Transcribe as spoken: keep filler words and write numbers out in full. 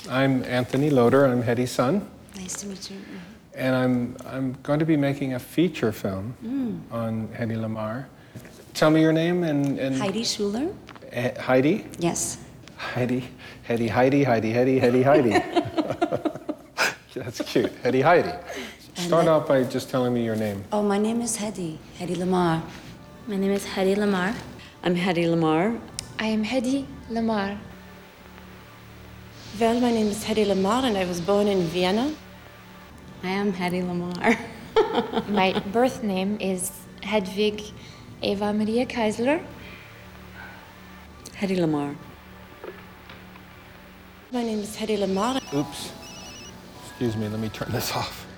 I'm Anthony Loader. I'm Hetty's son. Nice to meet you. And I'm, I'm going to be making a feature film Mm. on Hedy Lamarr. Tell me your name and... and Heidi Schuler. H Heidi? Yes. Heidi. Hetty Heidi, Heidi Hetty, Hetty Heidi. That's cute. Hetty Heidi. Start out by just telling me your name. Oh, my name is Hedy. Hedy Lamarr. My name is Hedy Lamarr. I'm Hedy Lamarr. I am Hedy Lamarr. Well, my name is Hedy Lamarr and I was born in Vienna. I am Hedy Lamarr. My birth name is Hedwig Eva Maria Keisler. Hedy Lamarr. My name is Hedy Lamarr. Oops. Excuse me, let me turn this off.